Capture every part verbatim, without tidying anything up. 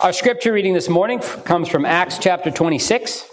Our scripture reading this morning comes from Acts chapter twenty-six.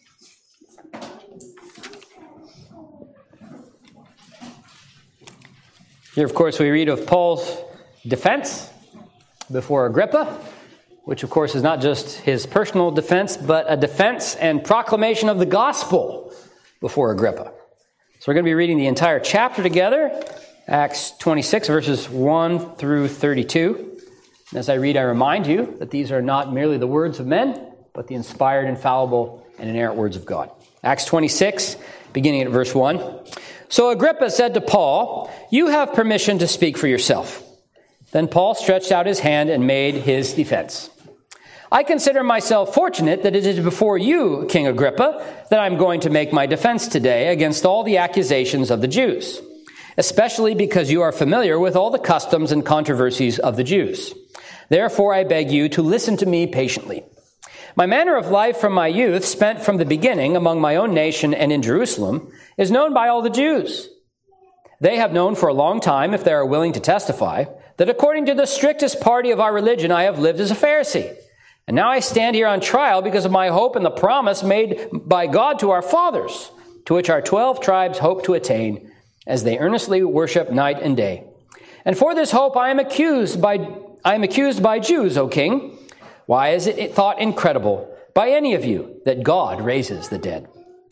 Here, of course, we read of Paul's defense before Agrippa, which, of course, is not just his personal defense, but a defense and proclamation of the gospel before Agrippa. So we're going to be reading the entire chapter together, Acts twenty-six, verses one through thirty-two. And as I read, I remind you that these are not merely the words of men, but the inspired, infallible, and inerrant words of God. Acts twenty-six, beginning at verse one. So Agrippa said to Paul, "You have permission to speak for yourself." Then Paul stretched out his hand and made his defense. "I consider myself fortunate that it is before you, King Agrippa, that I'm going to make my defense today against all the accusations of the Jews, especially because you are familiar with all the customs and controversies of the Jews. Therefore, I beg you to listen to me patiently. My manner of life from my youth, spent from the beginning among my own nation and in Jerusalem, is known by all the Jews. They have known for a long time, if they are willing to testify, that according to the strictest party of our religion, I have lived as a Pharisee. And now I stand here on trial because of my hope and the promise made by God to our fathers, to which our twelve tribes hope to attain, as they earnestly worship night and day. And for this hope I am accused by I am accused by Jews, O king. Why is it thought incredible by any of you that God raises the dead?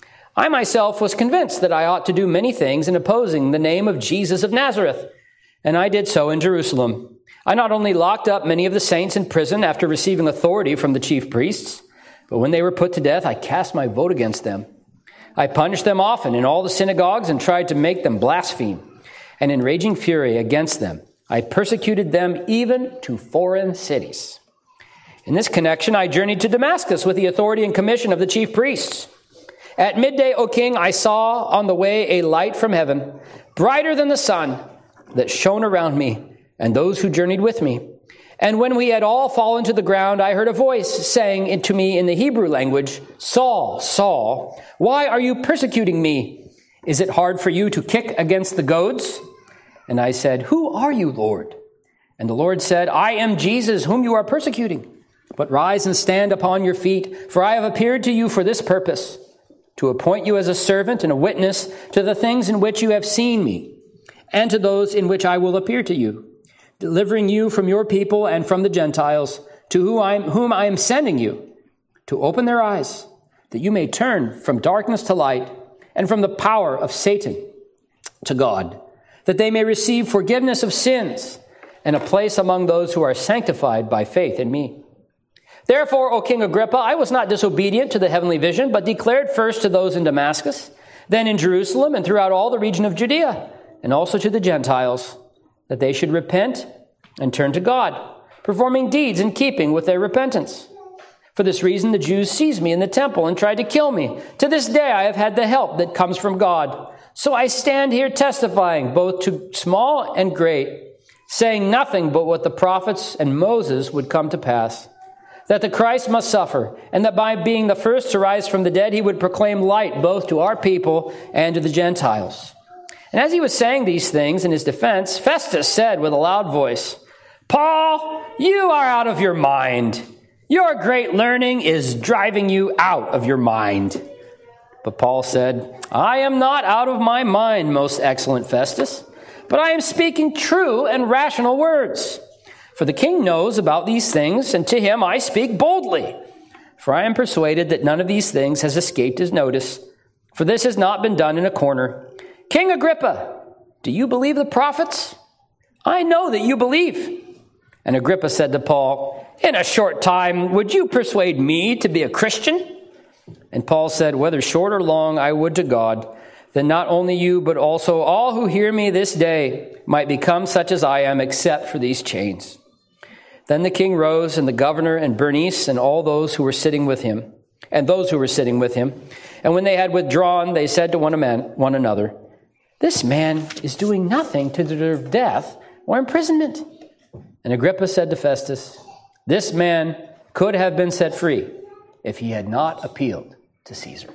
I myself was convinced that I ought to do many things in opposing the name of Jesus of Nazareth, and I did so in Jerusalem. I not only locked up many of the saints in prison after receiving authority from the chief priests, but when they were put to death, I cast my vote against them. I punished them often in all the synagogues and tried to make them blaspheme. And in raging fury against them, I persecuted them even to foreign cities. In this connection, I journeyed to Damascus with the authority and commission of the chief priests. At midday, O king, I saw on the way a light from heaven, brighter than the sun, that shone around me and those who journeyed with me. And when we had all fallen to the ground, I heard a voice saying to me in the Hebrew language, 'Saul, Saul, why are you persecuting me? Is it hard for you to kick against the goads?' And I said, 'Who are you, Lord?' And the Lord said, 'I am Jesus, whom you are persecuting. But rise and stand upon your feet, for I have appeared to you for this purpose, to appoint you as a servant and a witness to the things in which you have seen me, and to those in which I will appear to you, delivering you from your people and from the Gentiles, to whom I am, whom I am sending you, to open their eyes, that you may turn from darkness to light, and from the power of Satan to God, that they may receive forgiveness of sins and a place among those who are sanctified by faith in me. Therefore, O King Agrippa, I was not disobedient to the heavenly vision, but declared first to those in Damascus, then in Jerusalem and throughout all the region of Judea, and also to the Gentiles, that they should repent and turn to God, performing deeds in keeping with their repentance. For this reason, the Jews seized me in the temple and tried to kill me. To this day, I have had the help that comes from God. So I stand here testifying both to small and great, saying nothing but what the prophets and Moses would come to pass, that the Christ must suffer, and that by being the first to rise from the dead, he would proclaim light both to our people and to the Gentiles.' And as he was saying these things in his defense, Festus said with a loud voice, 'Paul, you are out of your mind. Your great learning is driving you out of your mind.' But Paul said, 'I am not out of my mind, most excellent Festus, but I am speaking true and rational words. For the king knows about these things, and to him I speak boldly. For I am persuaded that none of these things has escaped his notice, for this has not been done in a corner. King Agrippa, do you believe the prophets? I know that you believe.' And Agrippa said to Paul, 'In a short time, would you persuade me to be a Christian?' And Paul said, 'Whether short or long, I would to God, that not only you, but also all who hear me this day might become such as I am, except for these chains.' Then the king rose, and the governor and Bernice and all those who were sitting with him, and those who were sitting with him. And when they had withdrawn, they said to one, man, one another, 'This man is doing nothing to deserve death or imprisonment.' And Agrippa said to Festus, 'This man could have been set free if he had not appealed to Caesar.'"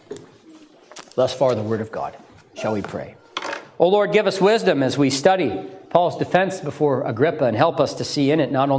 Thus far the word of God. Shall we pray? O Lord, give us wisdom as we study Paul's defense before Agrippa, and help us to see in it not only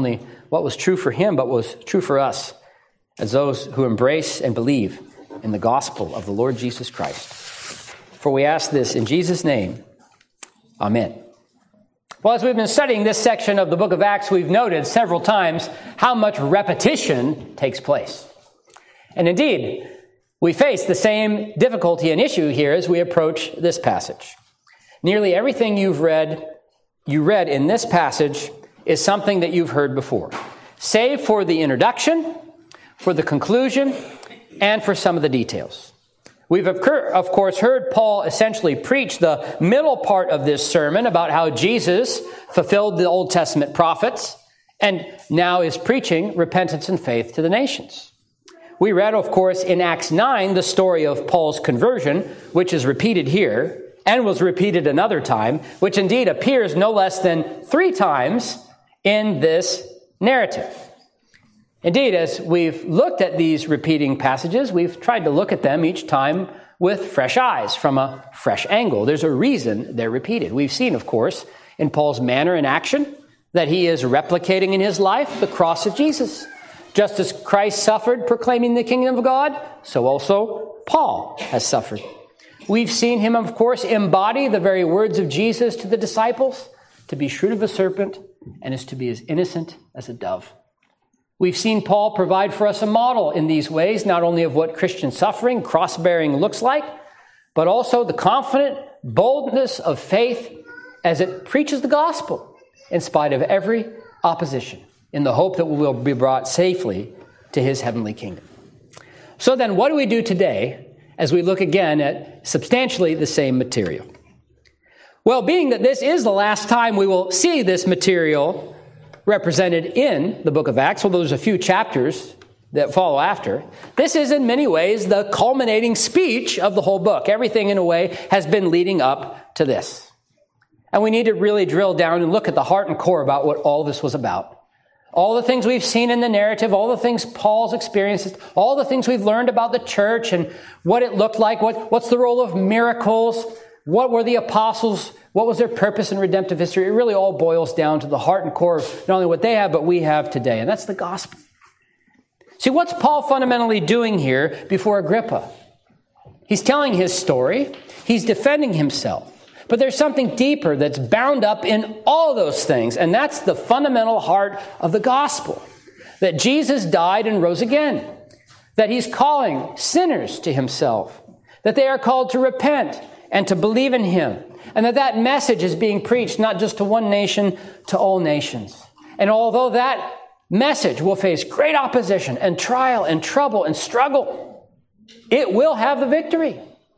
what was true for him, but was true for us as those who embrace and believe in the gospel of the Lord Jesus Christ. For we ask this in Jesus' name. Amen. Well, as we've been studying this section of the book of Acts, we've noted several times how much repetition takes place. And indeed, we face the same difficulty and issue here as we approach this passage. Nearly everything you've read, you read in this passage is something that you've heard before, save for the introduction, for the conclusion, and for some of the details. We've, of course, heard Paul essentially preach the middle part of this sermon about how Jesus fulfilled the Old Testament prophets and now is preaching repentance and faith to the nations. We read, of course, in Acts nine, the story of Paul's conversion, which is repeated here and was repeated another time, which indeed appears no less than three times in this narrative. Indeed, as we've looked at these repeating passages, we've tried to look at them each time with fresh eyes, from a fresh angle. There's a reason they're repeated. We've seen, of course, in Paul's manner and action, that he is replicating in his life the cross of Jesus. Just as Christ suffered proclaiming the kingdom of God, so also Paul has suffered. We've seen him, of course, embody the very words of Jesus to the disciples, to be shrewd of a serpent and is to be as innocent as a dove. We've seen Paul provide for us a model in these ways, not only of what Christian suffering, cross-bearing looks like, but also the confident boldness of faith as it preaches the gospel in spite of every opposition, in the hope that we will be brought safely to his heavenly kingdom. So then, what do we do today as we look again at substantially the same material? Well, being that this is the last time we will see this material represented in the book of Acts, although there's a few chapters that follow after, this is in many ways the culminating speech of the whole book. Everything, in a way, has been leading up to this. And we need to really drill down and look at the heart and core about what all this was about. All the things we've seen in the narrative, all the things Paul's experienced, all the things we've learned about the church and what it looked like, what, what's the role of miracles, what were the apostles, what was their purpose in redemptive history. It really all boils down to the heart and core of not only what they have, but we have today, and that's the gospel. See, what's Paul fundamentally doing here before Agrippa? He's telling his story, he's defending himself. But there's something deeper that's bound up in all those things, and that's the fundamental heart of the gospel. That Jesus died and rose again. That he's calling sinners to himself. That they are called to repent and to believe in him. And that that message is being preached not just to one nation, to all nations. And although that message will face great opposition and trial and trouble and struggle, it will have the victory.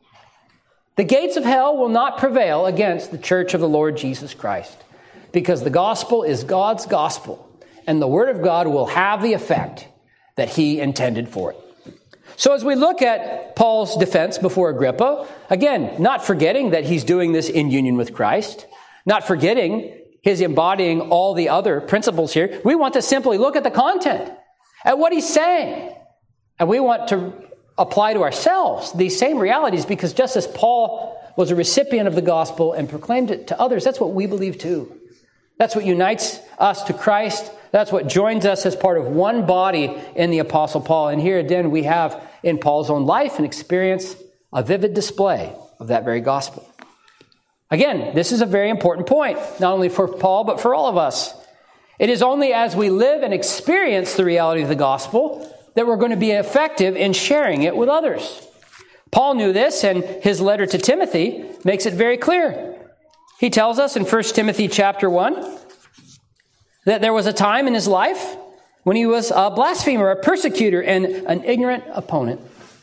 The gates of hell will not prevail against the church of the Lord Jesus Christ, because the gospel is God's gospel, and the word of God will have the effect that he intended for it. So as we look at Paul's defense before Agrippa, again, not forgetting that he's doing this in union with Christ, not forgetting his embodying all the other principles here, we want to simply look at the content, at what he's saying, and we want to apply to ourselves these same realities, because just as Paul was a recipient of the gospel and proclaimed it to others, that's what we believe too. That's what unites us to Christ. That's what joins us as part of one body in the Apostle Paul. And here again, we have in Paul's own life and experience a vivid display of that very gospel. Again, this is a very important point, not only for Paul, but for all of us. It is only as we live and experience the reality of the gospel that we're going to be effective in sharing it with others. Paul knew this, and his letter to Timothy makes it very clear. He tells us in First Timothy chapter one that there was a time in his life when he was a blasphemer, a persecutor, and an ignorant opponent.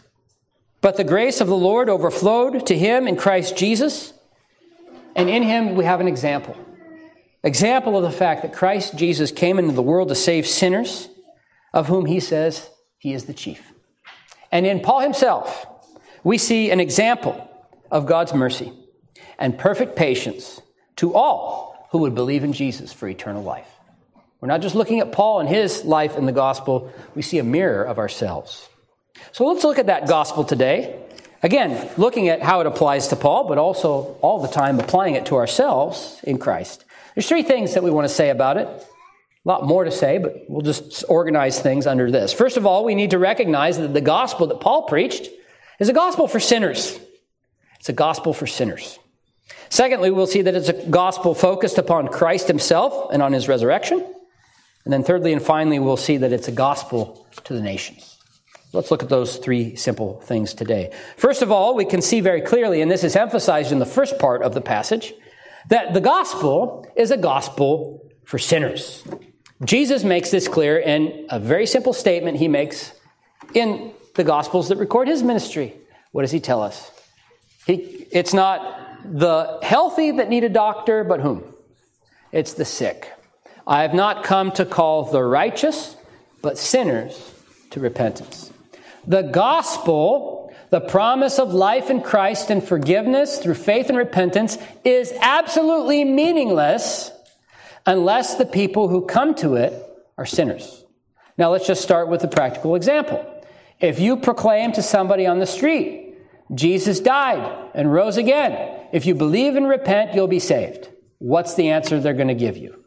But the grace of the Lord overflowed to him in Christ Jesus, and in him we have an example. Example of the fact that Christ Jesus came into the world to save sinners, of whom he says he is the chief. And in Paul himself, we see an example of God's mercy and perfect patience to all who would believe in Jesus for eternal life. We're not just looking at Paul and his life in the gospel. We see a mirror of ourselves. So let's look at that gospel today. Again, looking at how it applies to Paul, but also all the time applying it to ourselves in Christ. There's three things that we want to say about it. A lot more to say, but we'll just organize things under this. First of all, we need to recognize that the gospel that Paul preached is a gospel for sinners. It's a gospel for sinners. Secondly, we'll see that it's a gospel focused upon Christ himself and on his resurrection. And then thirdly and finally, we'll see that it's a gospel to the nations. Let's look at those three simple things today. First of all, we can see very clearly, and this is emphasized in the first part of the passage, that the gospel is a gospel for sinners. Jesus makes this clear in a very simple statement he makes in the Gospels that record his ministry. What does he tell us? He, it's not the healthy that need a doctor, but whom? It's the sick. I have not come to call the righteous, but sinners to repentance. The gospel, the promise of life in Christ and forgiveness through faith and repentance, is absolutely meaningless unless the people who come to it are sinners. Now let's just start with a practical example. If you proclaim to somebody on the street, Jesus died and rose again, if you believe and repent, you'll be saved. What's the answer they're going to give you?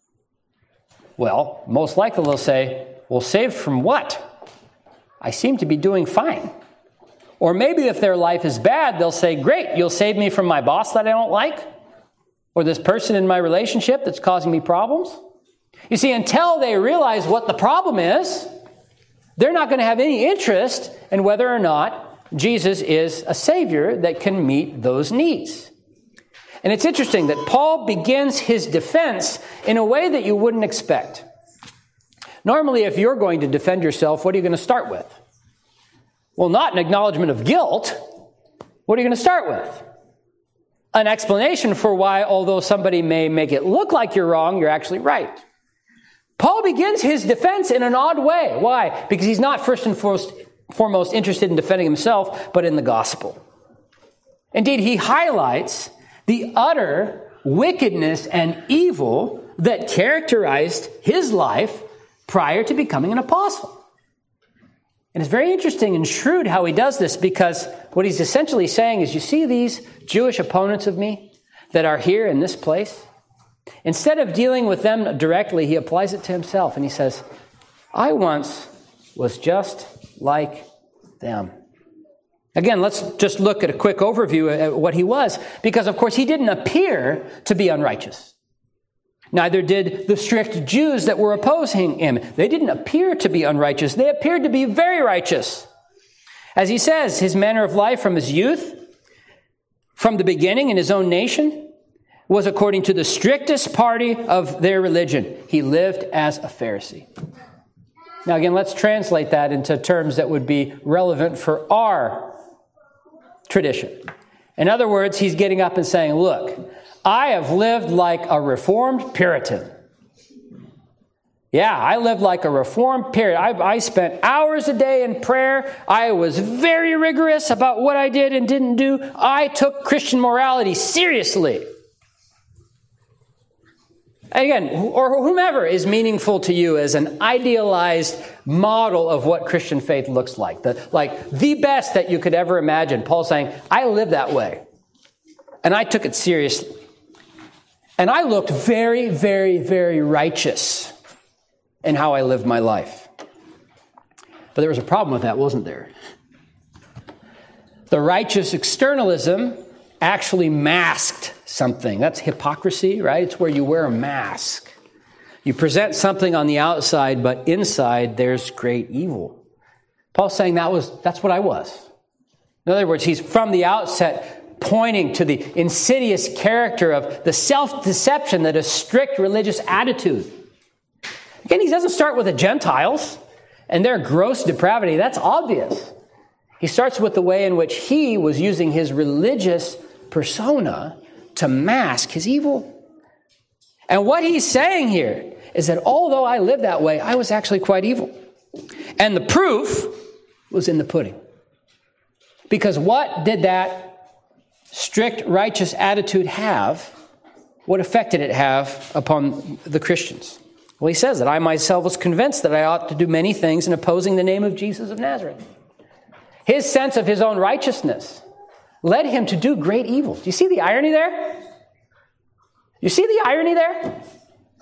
Well, most likely they'll say, well, saved from what? I seem to be doing fine. Or maybe if their life is bad, they'll say, great, you'll save me from my boss that I don't like? Or this person in my relationship that's causing me problems? You see, until they realize what the problem is, they're not going to have any interest in whether or not Jesus is a Savior that can meet those needs. And it's interesting that Paul begins his defense in a way that you wouldn't expect. Normally, if you're going to defend yourself, what are you going to start with? Well, not an acknowledgement of guilt. What are you going to start with? An explanation for why, although somebody may make it look like you're wrong, you're actually right. Paul begins his defense in an odd way. Why? Because he's not first and foremost, foremost interested in defending himself, but in the gospel. Indeed, he highlights the utter wickedness and evil that characterized his life prior to becoming an apostle. And it's very interesting and shrewd how he does this, because what he's essentially saying is, you see these Jewish opponents of me that are here in this place? Instead of dealing with them directly, he applies it to himself, and he says, I once was just like them. Again, let's just look at a quick overview at what he was, because of course he didn't appear to be unrighteous. Neither did the strict Jews that were opposing him. They didn't appear to be unrighteous. They appeared to be very righteous. As he says, his manner of life from his youth, from the beginning in his own nation, was according to the strictest party of their religion. He lived as a Pharisee. Now again, let's translate that into terms that would be relevant for our tradition. In other words, he's getting up and saying, look, I have lived like a Reformed Puritan. Yeah, I lived like a Reformed Puritan. I, I spent hours a day in prayer. I was very rigorous about what I did and didn't do. I took Christian morality seriously. Again, or whomever is meaningful to you as an idealized model of what Christian faith looks like. The, like the best that you could ever imagine. Paul's saying, I lived that way. And I took it seriously. And I looked very, very, very righteous in how I lived my life. But there was a problem with that, wasn't there? The righteous externalism actually masked something. That's hypocrisy, right? It's where you wear a mask. You present something on the outside, but inside there's great evil. Paul's saying that was that's what I was. In other words, he's from the outset pointing to the insidious character of the self-deception that is strict religious attitude. Again, he doesn't start with the Gentiles and their gross depravity. That's obvious. He starts with the way in which he was using his religious persona to mask his evil. And what he's saying here is that although I lived that way, I was actually quite evil. And the proof was in the pudding. Because what did that strict righteous attitude have? What effect did it have upon the Christians? Well, he says that I myself was convinced that I ought to do many things in opposing the name of Jesus of Nazareth. His sense of his own righteousness led him to do great evil. Do you see the irony there? You see the irony there?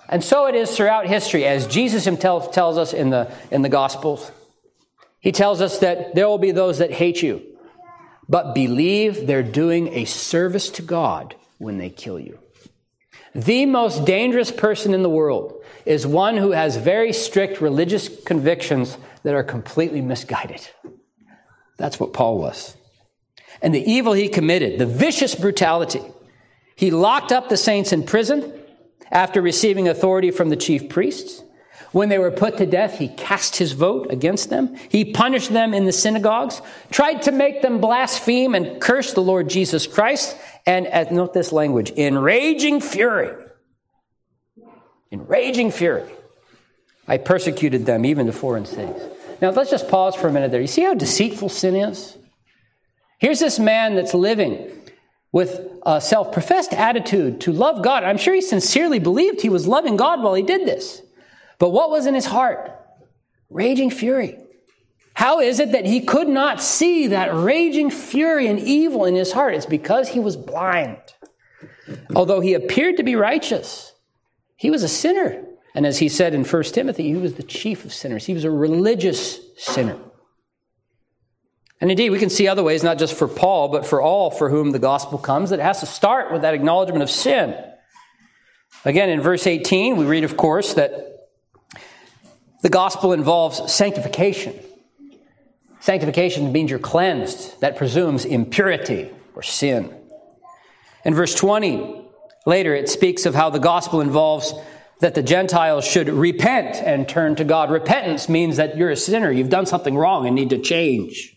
And so it is throughout history, as Jesus himself tells us in the, in the Gospels. He tells us that there will be those that hate you, but believe they're doing a service to God when they kill you. The most dangerous person in the world is one who has very strict religious convictions that are completely misguided. That's what Paul was. And the evil he committed, the vicious brutality. He locked up the saints in prison after receiving authority from the chief priests. When they were put to death, he cast his vote against them. He punished them in the synagogues, tried to make them blaspheme and curse the Lord Jesus Christ. And uh, note this language, in raging fury. In raging fury. I persecuted them even to foreign cities. Now let's just pause for a minute there. You see how deceitful sin is? Here's this man that's living with a self-professed attitude to love God. I'm sure he sincerely believed he was loving God while he did this. But what was in his heart? Raging fury. How is it that he could not see that raging fury and evil in his heart? It's because he was blind. Although he appeared to be righteous, he was a sinner. And as he said in First Timothy, he was the chief of sinners. He was a religious sinner. And indeed, we can see other ways, not just for Paul, but for all for whom the gospel comes, that it has to start with that acknowledgement of sin. Again, in verse eighteen, we read, of course, that the gospel involves sanctification. Sanctification means you're cleansed. That presumes impurity or sin. In verse twenty, later, it speaks of how the gospel involves that the Gentiles should repent and turn to God. Repentance means that you're a sinner. You've done something wrong and need to change.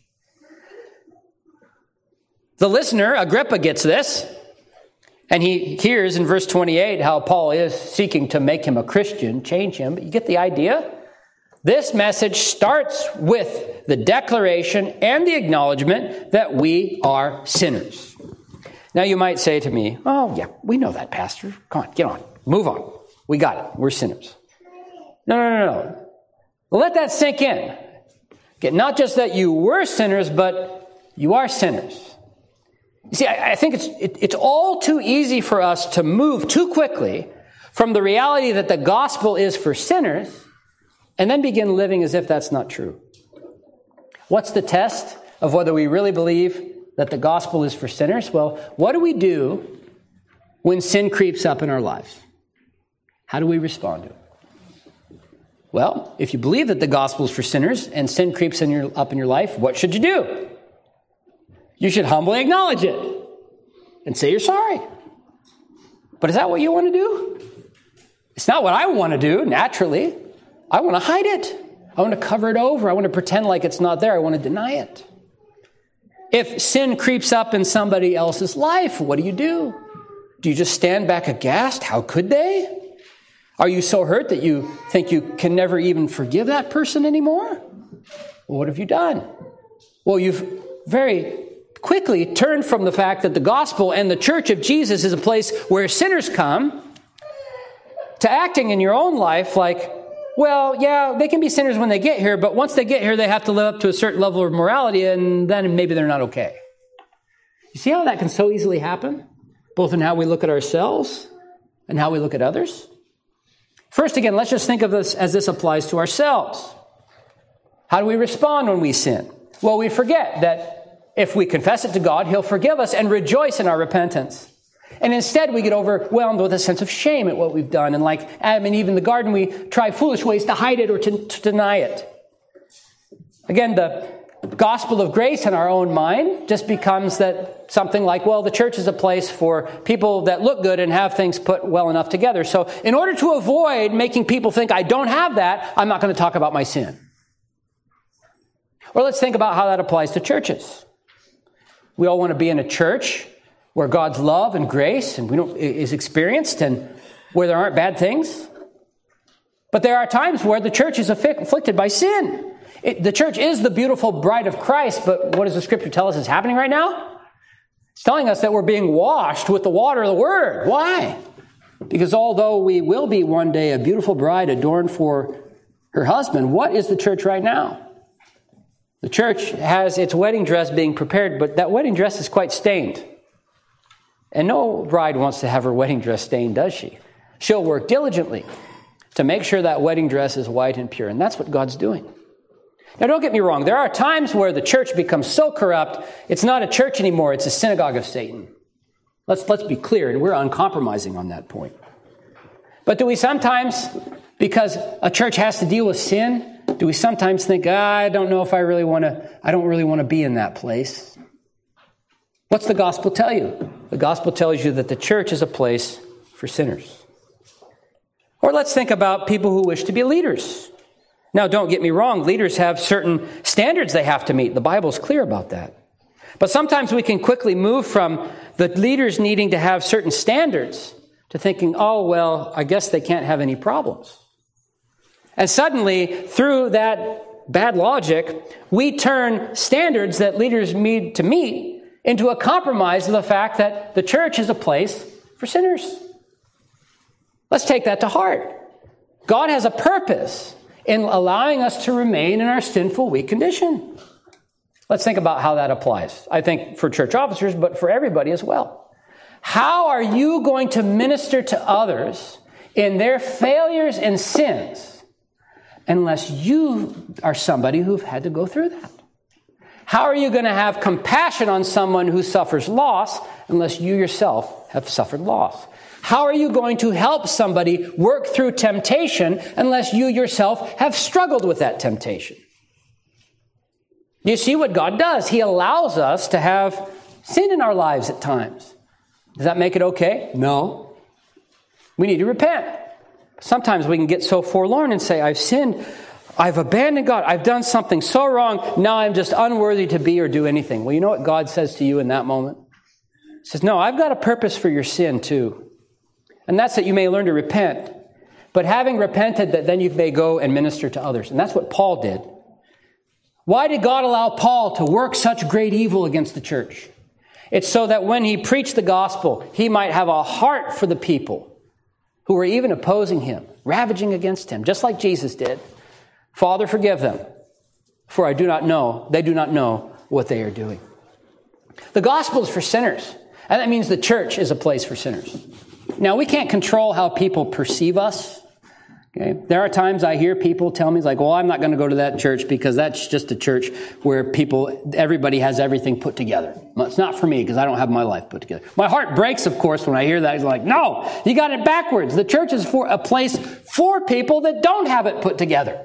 The listener, Agrippa, gets this, and he hears in verse twenty-eight how Paul is seeking to make him a Christian, change him. But you get the idea? This message starts with the declaration and the acknowledgement that we are sinners. Now you might say to me, oh yeah, we know that, Pastor. Come on, get on. Move on. We got it. We're sinners. No, no, no, no. Let that sink in. Okay, not just that you were sinners, but you are sinners. You see, I, I think it's it, it's all too easy for us to move too quickly from the reality that the gospel is for sinners and then begin living as if that's not true. What's the test of whether we really believe that the gospel is for sinners? Well, what do we do when sin creeps up in our lives? How do we respond to it? Well, if you believe that the gospel is for sinners and sin creeps in your, up in your life, what should you do? You should humbly acknowledge it and say you're sorry. But is that what you want to do? It's not what I want to do, naturally. I want to hide it. I want to cover it over. I want to pretend like it's not there. I want to deny it. If sin creeps up in somebody else's life, what do you do? Do you just stand back aghast? How could they? Are you so hurt that you think you can never even forgive that person anymore? Well, what have you done? Well, you've very quickly turned from the fact that the gospel and the church of Jesus is a place where sinners come to acting in your own life like, well, yeah, they can be sinners when they get here, but once they get here, they have to live up to a certain level of morality, and then maybe they're not okay. You see how that can so easily happen? Both in how we look at ourselves and how we look at others? First, again, let's just think of this as this applies to ourselves. How do we respond when we sin? Well, we forget that if we confess it to God, He'll forgive us and rejoice in our repentance. And instead, we get overwhelmed with a sense of shame at what we've done. And like Adam and Eve in the garden, we try foolish ways to hide it or to, to deny it. Again, the gospel of grace in our own mind just becomes that something like, well, the church is a place for people that look good and have things put well enough together. So in order to avoid making people think I don't have that, I'm not going to talk about my sin. Or let's think about how that applies to churches. We all want to be in a church where God's love and grace and we don't, is experienced and where there aren't bad things. But there are times where the church is afflicted by sin. It, the church is the beautiful bride of Christ, but what does the scripture tell us is happening right now? It's telling us that we're being washed with the water of the word. Why? Because although we will be one day a beautiful bride adorned for her husband, what is the church right now? The church has its wedding dress being prepared, but that wedding dress is quite stained. And no bride wants to have her wedding dress stained, does she? She'll work diligently to make sure that wedding dress is white and pure. And that's what God's doing. Now, don't get me wrong. There are times where the church becomes so corrupt, it's not a church anymore. It's a synagogue of Satan. Let's, let's be clear, and we're uncompromising on that point. But do we sometimes, because a church has to deal with sin, do we sometimes think, ah, I don't know if I really want to, I don't really want to be in that place? What's the gospel tell you? The gospel tells you that the church is a place for sinners. Or let's think about people who wish to be leaders. Now, don't get me wrong. Leaders have certain standards they have to meet. The Bible's clear about that. But sometimes we can quickly move from the leaders needing to have certain standards to thinking, oh, well, I guess they can't have any problems. And suddenly, through that bad logic, we turn standards that leaders need to meet into a compromise of the fact that the church is a place for sinners. Let's take that to heart. God has a purpose in allowing us to remain in our sinful, weak condition. Let's think about how that applies. I think for church officers, but for everybody as well. How are you going to minister to others in their failures and sins unless you are somebody who've had to go through that? How are you going to have compassion on someone who suffers loss unless you yourself have suffered loss? How are you going to help somebody work through temptation unless you yourself have struggled with that temptation? You see what God does? He allows us to have sin in our lives at times. Does that make it okay? No. We need to repent. Sometimes we can get so forlorn and say, I've sinned. I've abandoned God. I've done something so wrong. Now I'm just unworthy to be or do anything. Well, you know what God says to you in that moment? He says, no, I've got a purpose for your sin too. And that's that you may learn to repent. But having repented, that then you may go and minister to others. And that's what Paul did. Why did God allow Paul to work such great evil against the church? It's so that when he preached the gospel, he might have a heart for the people who were even opposing him, ravaging against him, just like Jesus did. Father, forgive them, for I do not know, they do not know what they are doing. The gospel is for sinners, and that means the church is a place for sinners. Now, we can't control how people perceive us. Okay? There are times I hear people tell me, like, well, I'm not going to go to that church because that's just a church where people, everybody has everything put together. Well, it's not for me because I don't have my life put together. My heart breaks, of course, when I hear that. It's like, no, you got it backwards. The church is for a place for people that don't have it put together.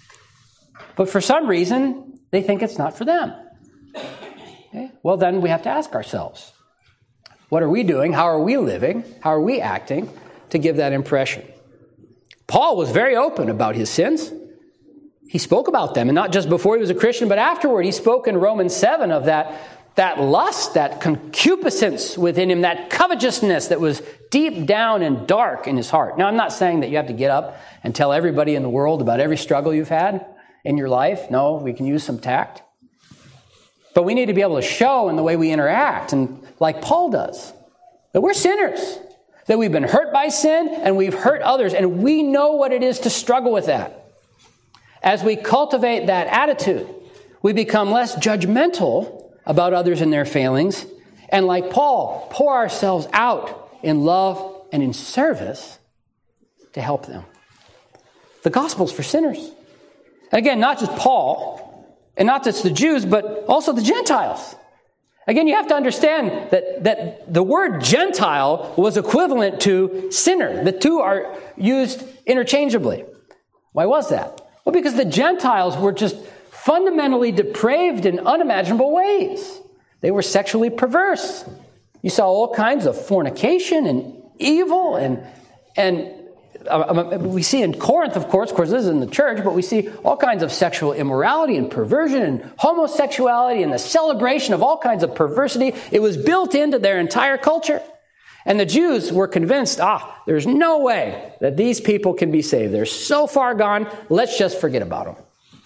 But for some reason, they think it's not for them. Okay? Well, then we have to ask ourselves, what are we doing? How are we living? How are we acting to give that impression? Paul was very open about his sins. He spoke about them, and not just before he was a Christian, but afterward. He spoke in Romans seven of that, that lust, that concupiscence within him, that covetousness that was deep down and dark in his heart. Now, I'm not saying that you have to get up and tell everybody in the world about every struggle you've had in your life. No, we can use some tact. But we need to be able to show in the way we interact, and like Paul does, that we're sinners, that we've been hurt by sin and we've hurt others, and we know what it is to struggle with that. As we cultivate that attitude, we become less judgmental about others and their failings, and like Paul, pour ourselves out in love and in service to help them. The gospel's for sinners. Again, not just Paul, and not just the Jews, but also the Gentiles. Again, you have to understand that, that the word Gentile was equivalent to sinner. The two are used interchangeably. Why was that? Well, because the Gentiles were just fundamentally depraved in unimaginable ways. They were sexually perverse. You saw all kinds of fornication and evil, and and uh, we see in Corinth, of course, of course this is in the church, but we see all kinds of sexual immorality and perversion and homosexuality and the celebration of all kinds of perversity. It was built into their entire culture. And the Jews were convinced, ah, there's no way that these people can be saved. They're so far gone, let's just forget about them.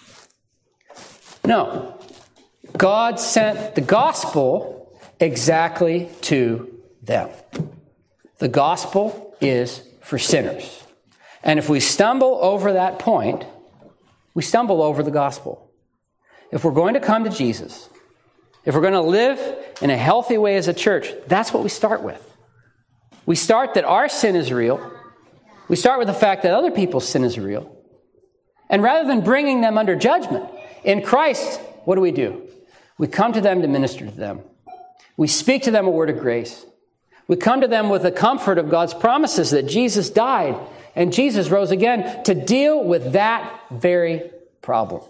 No. God sent the gospel exactly to them. The gospel is for sinners. And if we stumble over that point, we stumble over the gospel. If we're going to come to Jesus, if we're going to live in a healthy way as a church, that's what we start with. We start that our sin is real. We start with the fact that other people's sin is real. And rather than bringing them under judgment, in Christ, what do we do? We come to them to minister to them. We speak to them a word of grace. We come to them with the comfort of God's promises that Jesus died and Jesus rose again to deal with that very problem.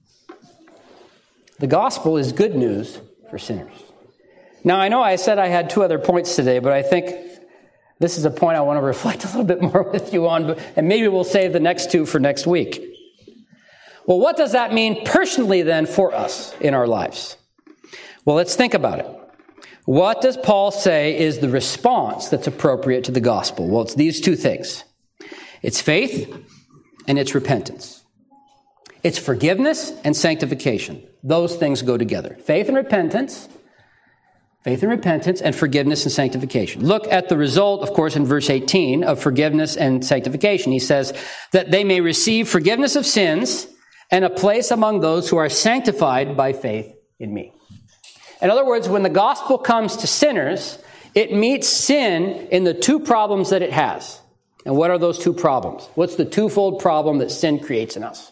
The gospel is good news for sinners. Now, I know I said I had two other points today, but I think this is a point I want to reflect a little bit more with you on, and maybe we'll save the next two for next week. Well, what does that mean personally then for us in our lives? Well, let's think about it. What does Paul say is the response that's appropriate to the gospel? Well, it's these two things. It's faith and it's repentance. It's forgiveness and sanctification. Those things go together. Faith and repentance, faith and repentance, and forgiveness and sanctification. Look at the result, of course, in verse eighteen of forgiveness and sanctification. He says that they may receive forgiveness of sins and a place among those who are sanctified by faith in me. In other words, when the gospel comes to sinners, it meets sin in the two problems that it has. And what are those two problems? What's the twofold problem that sin creates in us?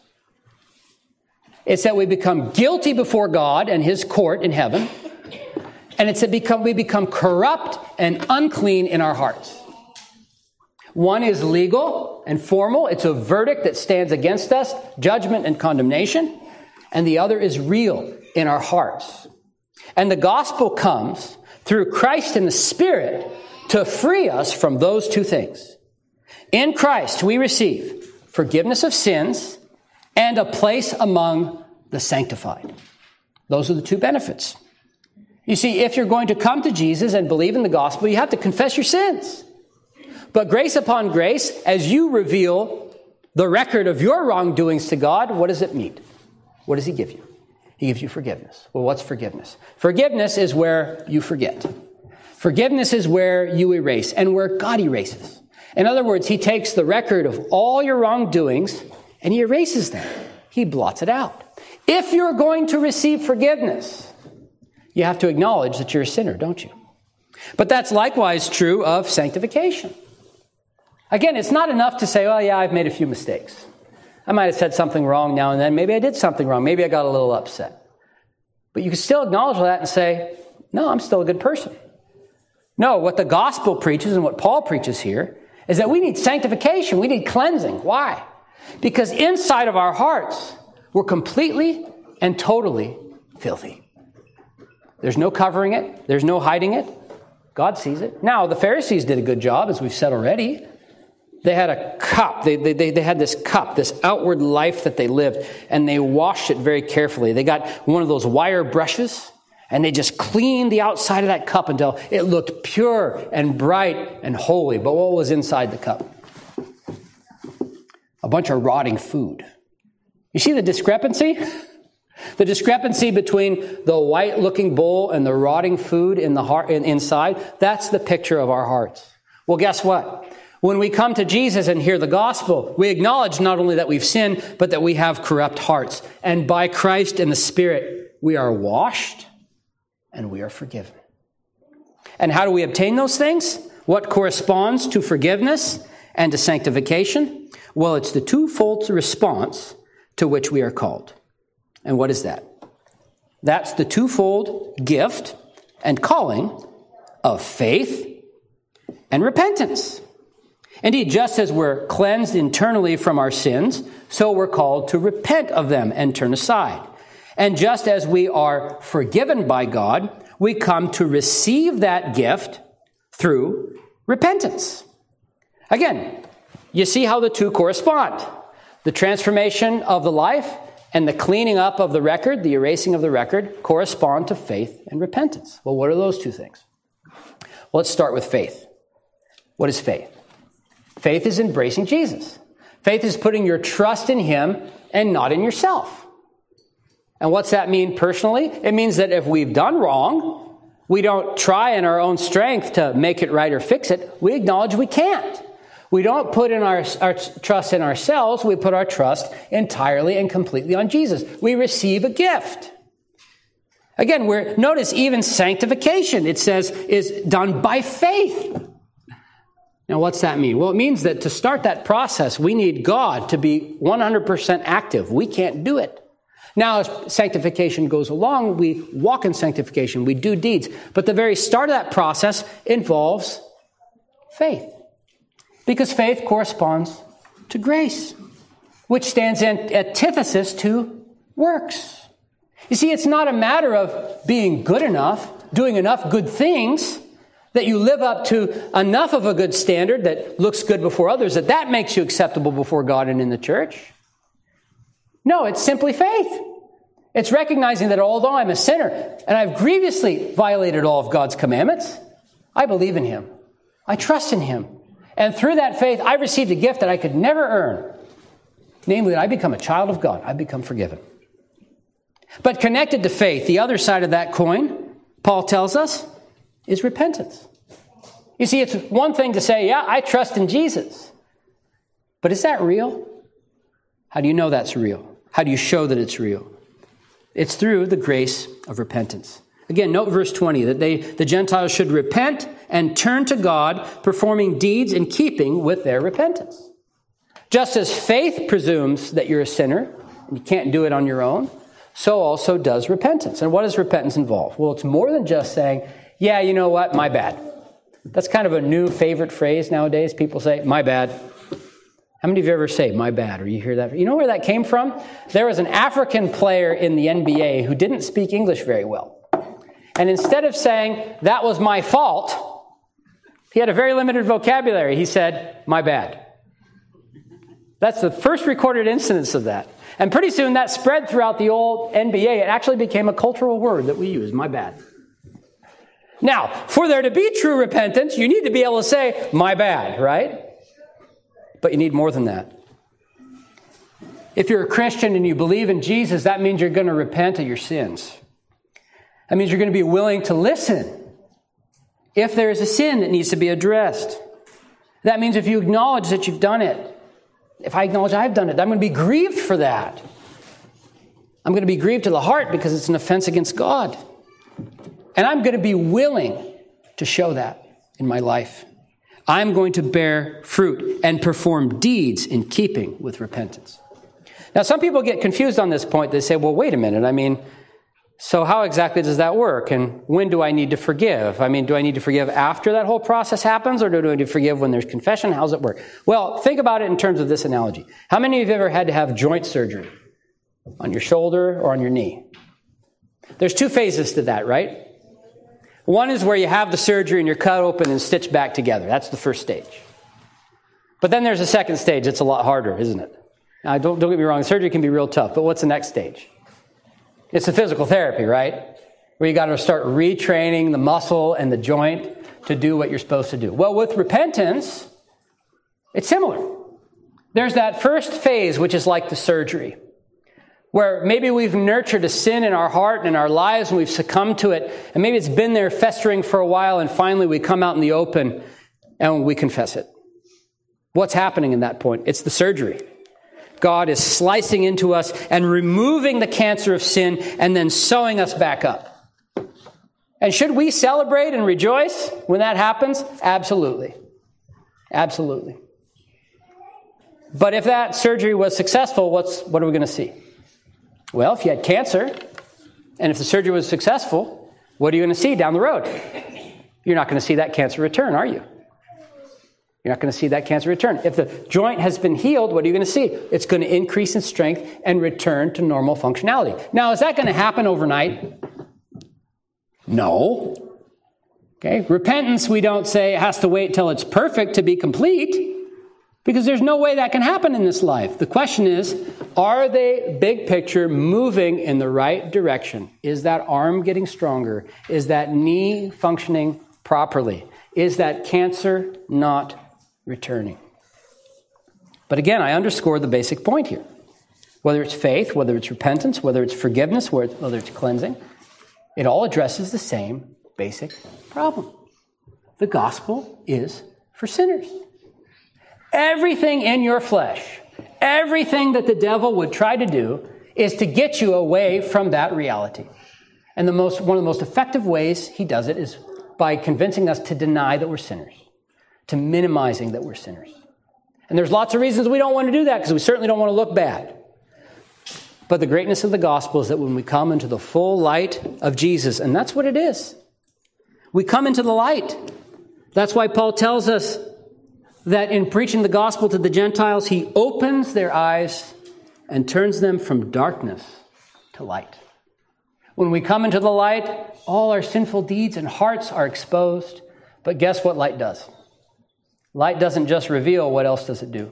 It's that we become guilty before God and his court in heaven. And it's that become, we become corrupt and unclean in our hearts. One is legal and formal. It's a verdict that stands against us, judgment and condemnation. And the other is real in our hearts. And the gospel comes through Christ and the Spirit to free us from those two things. In Christ, we receive forgiveness of sins and a place among the sanctified. Those are the two benefits. You see, if you're going to come to Jesus and believe in the gospel, you have to confess your sins. But grace upon grace, as you reveal the record of your wrongdoings to God, what does it mean? What does he give you? He gives you forgiveness. Well, what's forgiveness? Forgiveness is where you forget. Forgiveness is where you erase and where God erases. In other words, he takes the record of all your wrongdoings and he erases them. He blots it out. If you're going to receive forgiveness, you have to acknowledge that you're a sinner, don't you? But that's likewise true of sanctification. Again, it's not enough to say, oh yeah, I've made a few mistakes. I might have said something wrong now and then. Maybe I did something wrong. Maybe I got a little upset. But you can still acknowledge that and say, no, I'm still a good person. No, what the gospel preaches and what Paul preaches here is that we need sanctification. We need cleansing. Why? Because inside of our hearts, we're completely and totally filthy. There's no covering it. There's no hiding it. God sees it. Now, the Pharisees did a good job, as we've said already. They had a cup. They, they, they had this cup, this outward life that they lived, and they washed it very carefully. They got one of those wire brushes, and they just cleaned the outside of that cup until it looked pure and bright and holy. But what was inside the cup? A bunch of rotting food. You see the discrepancy? The discrepancy between the white-looking bowl and the rotting food in the heart, in, inside, that's the picture of our hearts. Well, guess what? When we come to Jesus and hear the gospel, we acknowledge not only that we've sinned, but that we have corrupt hearts. And by Christ and the Spirit, we are washed and we are forgiven. And how do we obtain those things? What corresponds to forgiveness and to sanctification? Well, it's the twofold response to which we are called. And what is that? That's the twofold gift and calling of faith and repentance. Indeed, just as we're cleansed internally from our sins, so we're called to repent of them and turn aside. And just as we are forgiven by God, we come to receive that gift through repentance. Again, you see how the two correspond. The transformation of the life and the cleaning up of the record, the erasing of the record, correspond to faith and repentance. Well, what are those two things? Well, let's start with faith. What is faith? Faith is embracing Jesus. Faith is putting your trust in him and not in yourself. And what's that mean personally? It means that if we've done wrong, we don't try in our own strength to make it right or fix it. We acknowledge we can't. We don't put in our, our trust in ourselves. We put our trust entirely and completely on Jesus. We receive a gift. Again, we're, notice even sanctification, it says, is done by faith. Now, what's that mean? Well, it means that to start that process, we need God to be one hundred percent active. We can't do it. Now, as sanctification goes along, we walk in sanctification, we do deeds. But the very start of that process involves faith. Because faith corresponds to grace, which stands in antithesis to works. You see, it's not a matter of being good enough, doing enough good things, that you live up to enough of a good standard that looks good before others, that that makes you acceptable before God and in the church. No, it's simply faith. It's recognizing that although I'm a sinner and I've grievously violated all of God's commandments, I believe in Him. I trust in Him. And through that faith, I've received a gift that I could never earn. Namely, that I become a child of God. I become forgiven. But connected to faith, the other side of that coin, Paul tells us, is repentance. You see, it's one thing to say, yeah, I trust in Jesus. But is that real? How do you know that's real? How do you show that it's real? It's through the grace of repentance. Again, note verse twenty, that they, the Gentiles should repent and turn to God, performing deeds in keeping with their repentance. Just as faith presumes that you're a sinner, and you can't do it on your own, so also does repentance. And what does repentance involve? Well, it's more than just saying, yeah, you know what, my bad. That's kind of a new favorite phrase nowadays. People say, my bad. How many of you ever say, my bad, or you hear that? You know where that came from? There was an African player in the N B A who didn't speak English very well. And instead of saying, that was my fault, he had a very limited vocabulary. He said, my bad. That's the first recorded instance of that. And pretty soon that spread throughout the old N B A. It actually became a cultural word that we use, my bad. Now, for there to be true repentance, you need to be able to say, my bad, right? But you need more than that. If you're a Christian and you believe in Jesus, that means you're going to repent of your sins. That means you're going to be willing to listen if there is a sin that needs to be addressed. That means if you acknowledge that you've done it, if I acknowledge I've done it, I'm going to be grieved for that. I'm going to be grieved to the heart because it's an offense against God. And I'm going to be willing to show that in my life. I'm going to bear fruit and perform deeds in keeping with repentance. Now, some people get confused on this point. They say, well, wait a minute. I mean, so how exactly does that work? And when do I need to forgive? I mean, do I need to forgive after that whole process happens, or do I need to forgive when there's confession? How does it work? Well, think about it in terms of this analogy. How many of you have ever had to have joint surgery on your shoulder or on your knee? There's two phases to that, right? One is where you have the surgery and you're cut open and stitched back together. That's the first stage. But then there's a second stage that's a lot harder, isn't it? Now, don't, don't get me wrong, surgery can be real tough, but what's the next stage? It's the physical therapy, right? Where you got to start retraining the muscle and the joint to do what you're supposed to do. Well, with repentance, it's similar. There's that first phase, which is like the surgery, where maybe we've nurtured a sin in our heart and in our lives and we've succumbed to it, and maybe it's been there festering for a while, and finally we come out in the open and we confess it. What's happening in that point? It's the surgery. God is slicing into us and removing the cancer of sin and then sewing us back up. And should we celebrate and rejoice when that happens? Absolutely. Absolutely. But if that surgery was successful, what's what are we going to see? Well, if you had cancer, and if the surgery was successful, what are you going to see down the road? You're not going to see that cancer return, are you? You're not going to see that cancer return. If the joint has been healed, what are you going to see? It's going to increase in strength and return to normal functionality. Now, is that going to happen overnight? No. Okay. Repentance, we don't say, has to wait till it's perfect to be complete, because there's no way that can happen in this life. The question is, are they, big picture, moving in the right direction? Is that arm getting stronger? Is that knee functioning properly? Is that cancer not returning? But again, I underscore the basic point here. Whether it's faith, whether it's repentance, whether it's forgiveness, whether it's cleansing, it all addresses the same basic problem. The gospel is for sinners. Everything in your flesh, everything that the devil would try to do is to get you away from that reality. And the most, one of the most effective ways he does it is by convincing us to deny that we're sinners, to minimizing that we're sinners. And there's lots of reasons we don't want to do that because we certainly don't want to look bad. But the greatness of the gospel is that when we come into the full light of Jesus, and that's what it is, we come into the light. That's why Paul tells us that in preaching the gospel to the Gentiles, he opens their eyes and turns them from darkness to light. When we come into the light, all our sinful deeds and hearts are exposed. But guess what light does? Light doesn't just reveal. What else does it do?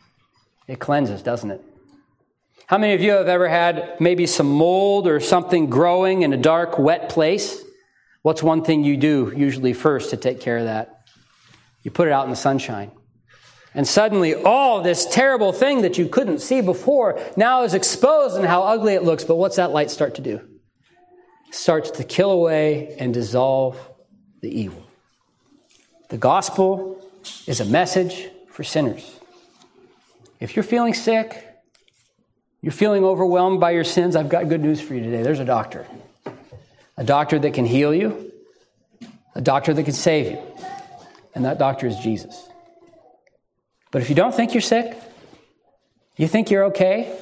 It cleanses, doesn't it? How many of you have ever had maybe some mold or something growing in a dark, wet place? What's one thing you do usually first to take care of that? You put it out in the sunshine. And suddenly, all this terrible thing that you couldn't see before now is exposed and how ugly it looks. But what's that light start to do? It starts to kill away and dissolve the evil. The gospel is a message for sinners. If you're feeling sick, you're feeling overwhelmed by your sins, I've got good news for you today. There's a doctor. A doctor that can heal you. A doctor that can save you. And that doctor is Jesus. But if you don't think you're sick, you think you're okay,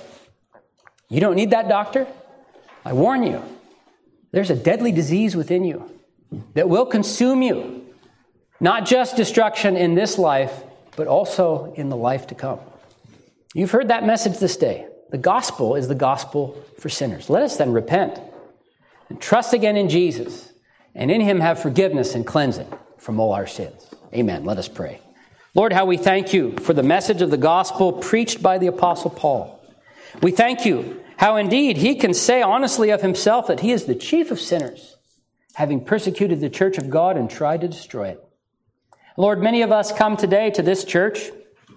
you don't need that doctor, I warn you, there's a deadly disease within you that will consume you. Not just destruction in this life, but also in the life to come. You've heard that message this day. The gospel is the gospel for sinners. Let us then repent and trust again in Jesus, and in him have forgiveness and cleansing from all our sins. Amen. Let us pray. Lord, how we thank you for the message of the gospel preached by the Apostle Paul. We thank you how indeed he can say honestly of himself that he is the chief of sinners, having persecuted the church of God and tried to destroy it. Lord, many of us come today to this church,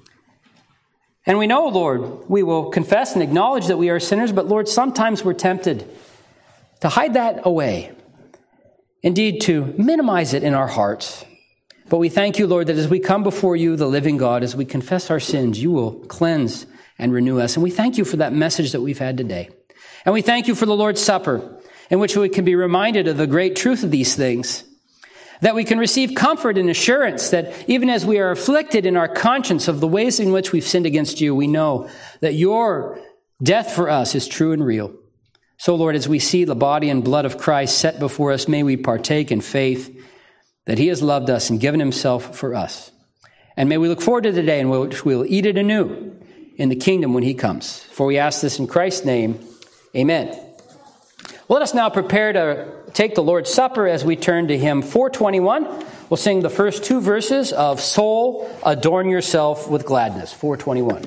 and we know, Lord, we will confess and acknowledge that we are sinners, but Lord, sometimes we're tempted to hide that away, indeed to minimize it in our hearts. But we thank you, Lord, that as we come before you, the living God, as we confess our sins, you will cleanse and renew us. And we thank you for that message that we've had today. And we thank you for the Lord's Supper, in which we can be reminded of the great truth of these things, that we can receive comfort and assurance that even as we are afflicted in our conscience of the ways in which we've sinned against you, we know that your death for us is true and real. So, Lord, as we see the body and blood of Christ set before us, may we partake in faith that he has loved us and given himself for us. And may we look forward to the day in which we will eat it anew in the kingdom when he comes. For we ask this in Christ's name, amen. Well, let us now prepare to take the Lord's Supper as we turn to hymn four twenty-one. We'll sing the first two verses of Soul, Adorn Yourself with Gladness, four twenty-one.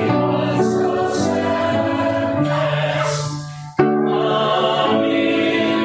Amen.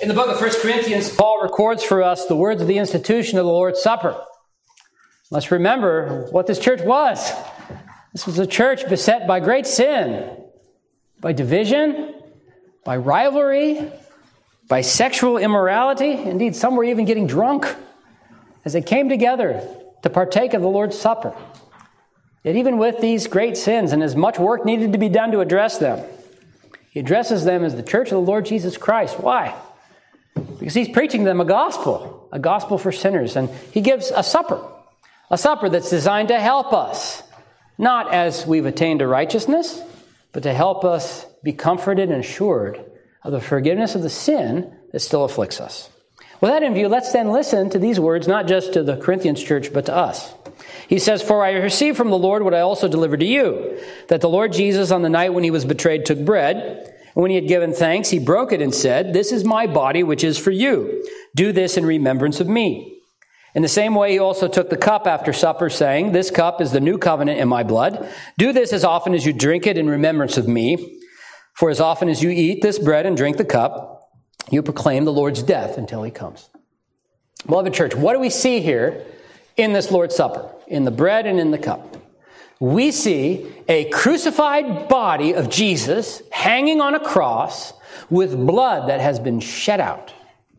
In the book of First Corinthians, Paul records for us the words of the institution of the Lord's Supper. Let's remember what this church was. This was a church beset by great sin, by division, by rivalry, by sexual immorality. Indeed, some were even getting drunk as they came together to partake of the Lord's Supper. Yet even with these great sins and as much work needed to be done to address them, he addresses them as the church of the Lord Jesus Christ. Why? Because he's preaching them a gospel, a gospel for sinners. And he gives a supper, a supper that's designed to help us, not as we've attained to righteousness, but to help us be comforted and assured of the forgiveness of the sin that still afflicts us. With that in view, let's then listen to these words, not just to the Corinthians church, but to us. He says, "For I received from the Lord what I also delivered to you, that the Lord Jesus on the night when he was betrayed took bread, and when he had given thanks, he broke it and said, 'This is my body, which is for you. Do this in remembrance of me.' In the same way, he also took the cup after supper, saying, 'This cup is the new covenant in my blood. Do this as often as you drink it in remembrance of me. For as often as you eat this bread and drink the cup, you proclaim the Lord's death until he comes.'" Beloved church, what do we see here in this Lord's Supper, in the bread and in the cup? We see a crucified body of Jesus hanging on a cross with blood that has been shed out.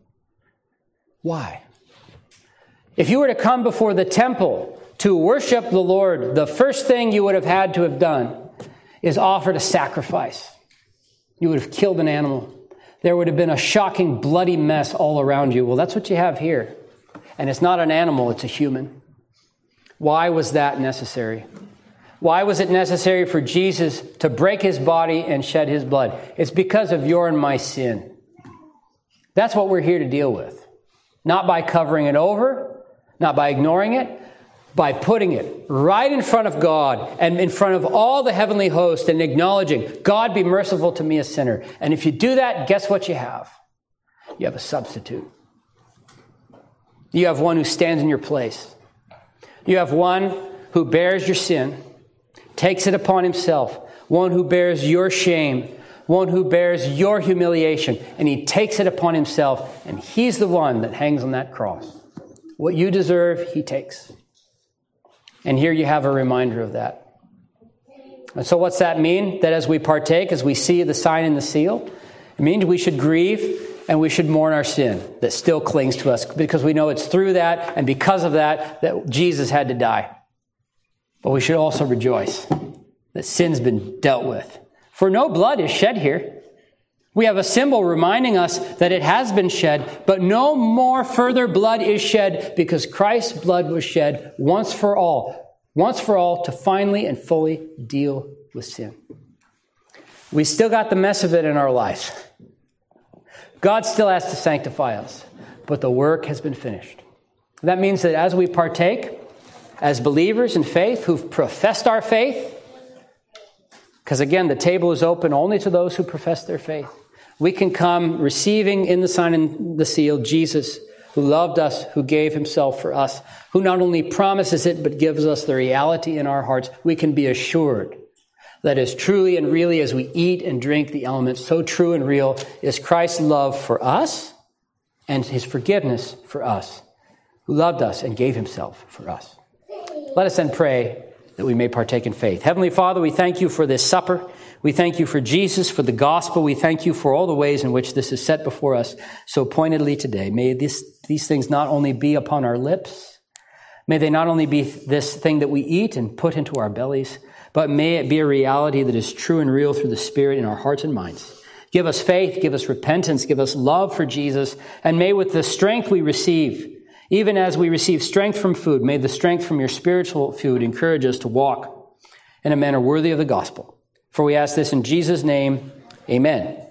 Why? If you were to come before the temple to worship the Lord, the first thing you would have had to have done is offered a sacrifice. You would have killed an animal. There would have been a shocking, bloody mess all around you. Well, that's what you have here. And it's not an animal, it's a human. Why was that necessary? Why was it necessary for Jesus to break his body and shed his blood? It's because of your and my sin. That's what we're here to deal with. Not by covering it over, not by ignoring it, by putting it right in front of God and in front of all the heavenly host and acknowledging, God, be merciful to me, a sinner. And if you do that, guess what you have? You have a substitute. You have one who stands in your place. You have one who bears your sin, takes it upon himself, one who bears your shame, one who bears your humiliation, and he takes it upon himself, and he's the one that hangs on that cross. What you deserve, he takes. And here you have a reminder of that. And so what's that mean? That as we partake, as we see the sign and the seal, it means we should grieve and we should mourn our sin that still clings to us, because we know it's through that and because of that that Jesus had to die. But we should also rejoice that sin's been dealt with. For no blood is shed here. We have a symbol reminding us that it has been shed, but no more further blood is shed, because Christ's blood was shed once for all, once for all to finally and fully deal with sin. We still got the mess of it in our life. God still has to sanctify us, but the work has been finished. That means that as we partake, as believers in faith who've professed our faith, because again, the table is open only to those who profess their faith, we can come receiving in the sign and the seal Jesus, who loved us, who gave himself for us, who not only promises it, but gives us the reality in our hearts. We can be assured that as truly and really as we eat and drink the elements, so true and real is Christ's love for us and his forgiveness for us, who loved us and gave himself for us. Let us then pray that we may partake in faith. Heavenly Father, we thank you for this supper. We thank you for Jesus, for the gospel. We thank you for all the ways in which this is set before us so pointedly today. May this, these things not only be upon our lips, may they not only be this thing that we eat and put into our bellies, but may it be a reality that is true and real through the Spirit in our hearts and minds. Give us faith, give us repentance, give us love for Jesus, and may with the strength we receive, even as we receive strength from food, may the strength from your spiritual food encourage us to walk in a manner worthy of the gospel. For we ask this in Jesus' name, amen.